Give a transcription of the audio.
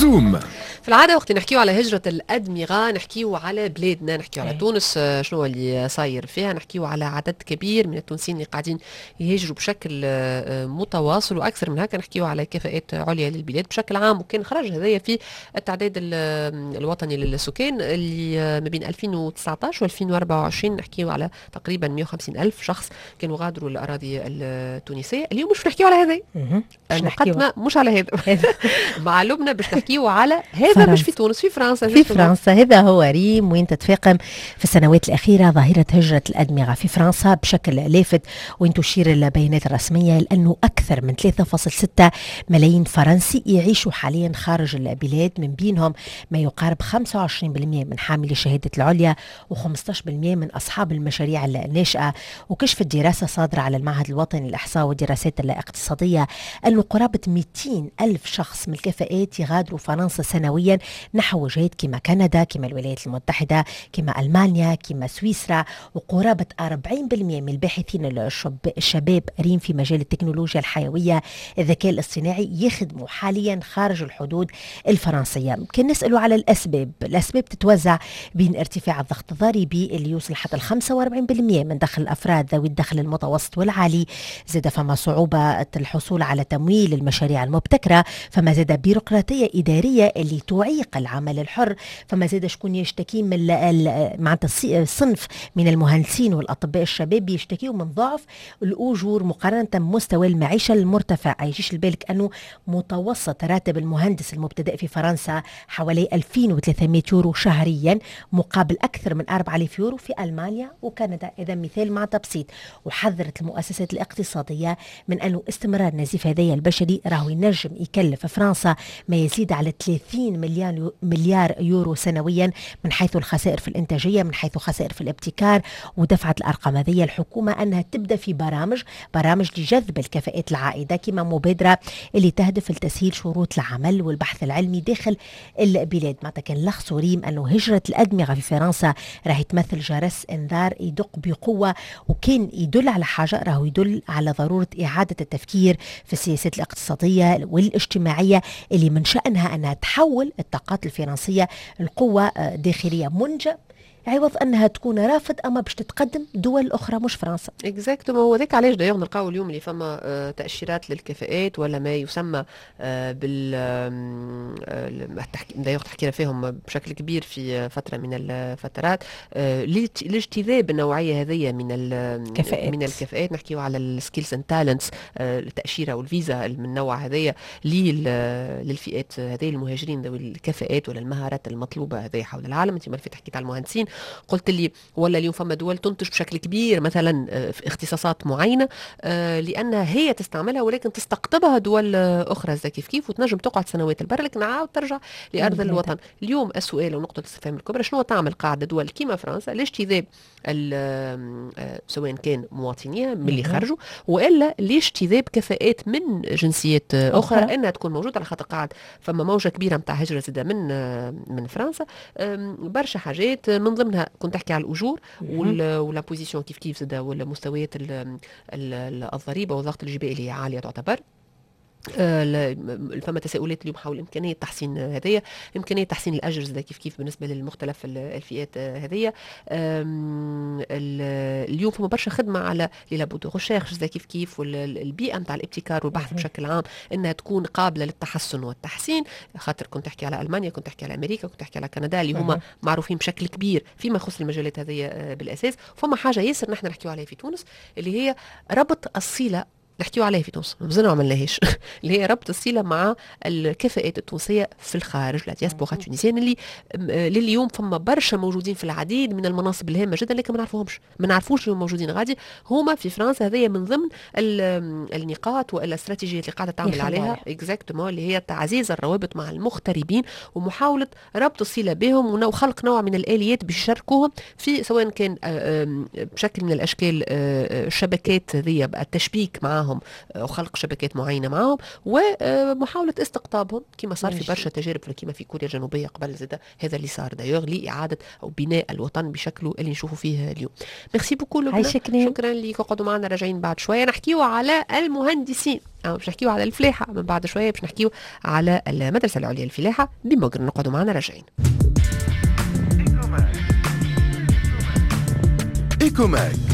نجوم. في العادة وقت نحكيو على هجرة الأدمغة نحكيو على بلادنا، نحكيو على تونس، شنو اللي صاير فيها، نحكيو على عدد كبير من التونسيين اللي قاعدين يهاجروا بشكل متواصل، وأكثر من هكا نحكيو على كفاءات عليا للبلاد بشكل عام. وكان خرج هذايا في التعداد الوطني للسكان اللي ما بين 2019 و 2024 نحكيو على تقريبا 150 ألف شخص كانوا غادروا الأراضي التونسية. اليوم مش نحكيو على هذا، المقدمة مش على هذا معلومنا باش نحكيو على هذا مش في تونس، في فرنسا. في فرنسا هذا هو ريم، وين تتفاقم في السنوات الأخيرة ظاهرة هجرة الأدمغة في فرنسا بشكل لافت، وين تشير البيانات الرسمية لأنه أكثر من 3.6 ملايين فرنسي يعيشوا حاليا خارج البلاد، من بينهم ما يقارب 25% من حاملي الشهادة العليا و15% من أصحاب المشاريع الناشئة. وكشفت دراسة صادرة على المعهد الوطني للإحصاء والدراسات الاقتصادية أنه قرابة 200 ألف شخص من الكفاءات يغادروا فرنسا سنويا نحو وجهات كما كندا، كما الولايات المتحدة، كما ألمانيا، كما سويسرا. وقرابة 40% من الباحثين الشباب ريم في مجال التكنولوجيا الحيوية الذكاء الاصطناعي يخدموا حاليا خارج الحدود الفرنسية. كان نسألوا على الأسباب تتوزع بين ارتفاع الضغط الضريبي اللي يوصل حتى 45% من دخل الأفراد ذوي الدخل المتوسط والعالي، زاد فما صعوبة الحصول على تمويل المشاريع المبتكرة، فما زاد بيروقراطية إدارية اللي تعيق العمل الحر، فما زاد شكون يشتكي من معناتها صنف من المهندسين والأطباء الشباب يشتكيوا من ضعف الأجور مقارنة بمستوى المعيشة المرتفع. يجيش لبالك أنه متوسط راتب المهندس المبتدئ في فرنسا حوالي 2300 يورو شهريا، مقابل أكثر من 4000 يورو في ألمانيا وكندا. إذا مثال مع تبسيط. وحذرت المؤسسات الاقتصادية من أنه استمرار نزيف هذايا البشري راهو ينجم يكلف فرنسا ما يزيد على 30 مليار يورو سنويا، من حيث الخسائر في الإنتاجية، من حيث خسائر في الابتكار. ودفعت الأرقام هذه الحكومة أنها تبدأ في برامج لجذب الكفاءات العائدة، كما مبادرة اللي تهدف لتسهيل شروط العمل والبحث العلمي داخل البلاد. معناتها كان لخص ريم أنه هجرة الأدمغة في فرنسا راهي تمثل جرس إنذار يدق بقوة، وكان يدل على حاجة، راهو يدل على ضرورة إعادة التفكير في السياسات الاقتصادية والاجتماعية اللي من شأنها أنها تحول الطاقات الفرنسية لقوة داخلية منجة، عوض انها تكون رافد اما باش تتقدم دول اخرى مش فرنسا. اكزاكتومون. هو ذاك علاش دايوغ نلقاو اليوم اللي فما تاشيرات للكفاءات ولا ما يسمى بال دايوغ تحكينا فيهم بشكل كبير في فتره من الفترات لاجتذاب النوعيه هذه من الكفاءات. نحكيو على السكيلز اند تالنتس، التاشيره والفيزا من النوع هذايا للفئات هذه المهاجرين ذوي الكفاءات ولا المهارات المطلوبه هذه حول العالم. انت مالفت حكيت على المهندسين، قلت لي ولا اليوم فما دول تنتج بشكل كبير مثلا في اختصاصات معينه لانها هي تستعملها ولكن تستقطبها دول اخرى زي كيف وتنجم تقعد سنوات البر لكن عاود ترجع لارض الوطن. اليوم السؤال ونقطه الاستفهام الكبرى، شنو تعمل قاعده دول كيما فرنسا لاجتذاب سواء كان مواطنيها من اللي خرجوا والا لاجتذاب كفاءات من جنسيات اخرى انها تكون موجوده، على خاطر قاعد فما موجه كبيره نتاع هجره زاده من فرنسا. برشا حاجات من ضمنها كنت احكي على الاجور ولا بوزيسيون كيف زاده ولا مستويات الضريبه والضغط الجبائي اللي عاليه تعتبر. فما تساؤلات اليوم حول إمكانية تحسين هذية، إمكانية تحسين الأجر زي كيف بالنسبة للمختلف الفئات هذية. اليوم فما برشا خدمة على لابود ريشيرش زي كيف والبيئة نتاع الابتكار والبحث بشكل عام إنها تكون قابلة للتحسن والتحسين. خاطر كنت أحكي على ألمانيا، كنت أحكي على أمريكا، كنت أحكي على كندا اللي هما معروفين بشكل كبير فيما يخص المجالات هذية بالأساس. فما حاجة ياسر نحن نحكيو عليها في تونس اللي هي ربط الصلة، نحكيو عليه في تونس مازلنا ما عملناهاش اللي هي ربط الصله مع الكفاءات التونسيه في الخارج، لا دياسبورا تونسيين اللي لليوم فما برشا موجودين في العديد من المناصب الهامه جدا لكن ما نعرفوش اللي موجودين غادي هما في فرنسا. هذه من ضمن النقاط والاستراتيجيات اللي قاعده تعمل عليها اكزاكتومون اللي هي تعزيز الروابط مع المغتربين ومحاوله ربط الصله بهم وخلق نوع من الاليات باش يشاركوهم في سواء كان بشكل من الاشكال الشبكات هذه التشبيك معهم معاهم وخلق شبكات معينة معاهم ومحاولة استقطابهم كما صار في برشا تجارب كما في كوريا الجنوبية قبل زاد هذا اللي صار دايوغ لإعادة أو بناء الوطن بشكله اللي نشوفه فيه اليوم. ميرسي بوكو لبنى، شكرا لك. وقعدوا معنا راجعين بعد شوية نحكيو على المهندسين أو باش نحكيو على الفلاحة، من بعد شوية باش نحكيو على المدرسة العليا للفلاحة بمقر. نقعدوا معنا راجعين. إيكوماك